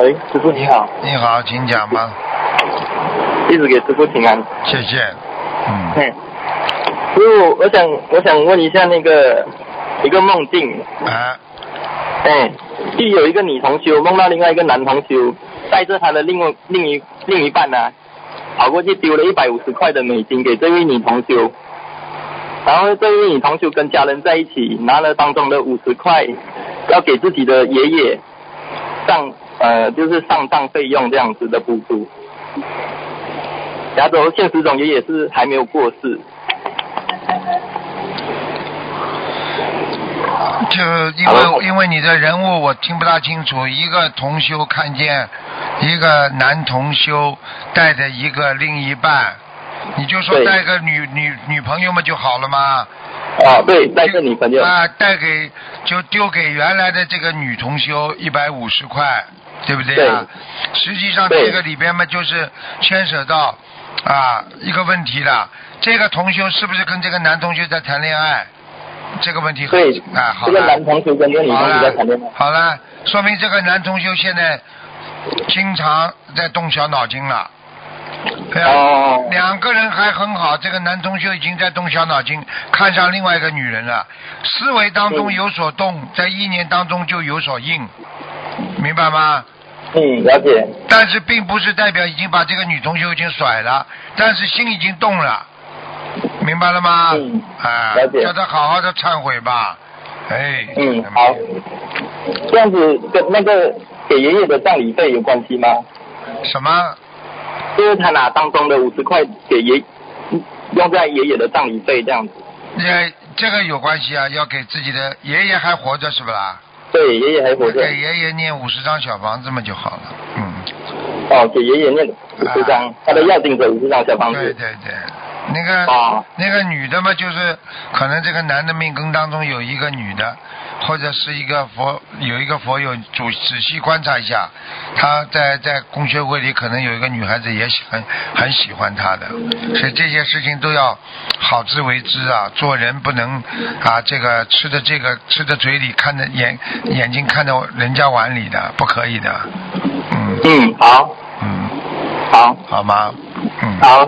喂，师傅你好。 你好，请讲吧。 弟子给师傅请安。 谢谢。 师傅，我想问一下一个梦境。就有一个女同修梦到另外一个男同修带着他的另一半跑过去丢了150块的美金给这位女同修，然后这位女同修跟家人在一起拿了当中的50块要给自己的爷爷就是上葬费用这样子的补助。然后现实中爷爷是还没有过世。 就因为你的人物我听不大清楚，一个同修看见一个男同修带着一个另一半，你就说带个女朋友嘛就好了嘛。 对，带个女朋友。 就丢给原来的这个女同修150块，对不对啊？实际上这个里边嘛就是牵扯到一个问题了，这个同修是不是跟这个男同修在谈恋爱？这个问题好了。 这个男同修跟这个女同修在谈恋爱。 好了，说明这个男同修现在经常在动小脑筋了。两个人还很好，这个男同修已经在动小脑筋，看上另外一个女人了，思维当中有所动，在意念当中就有所应，明白吗？ 了解。 但是并不是代表已经把这个女同修已经甩了，但是心已经动了，明白了吗？ 了解。 叫他好好的忏悔吧。 好。这样子跟给爷爷的葬礼费有关系吗？ 什么？ 就是他拿当中的50块用在爷爷的葬礼费这样子。 这个有关系啊，要给自己的爷爷还活着是不啦？ 对，爷爷还活着。 给爷爷念50张小房子嘛就好了。给爷爷念50张，他的要经者50张小房子。 对。那个女的嘛，就是可能这个男的命根当中有一个女的，或者是有一个佛友仔细观察一下，他在公学会里可能有一个女孩子也很喜欢他的，所以这些事情都要好自为之啊！做人不能这个吃的嘴里看着眼睛看着人家碗里的，不可以的。 好。 好吗？ 好。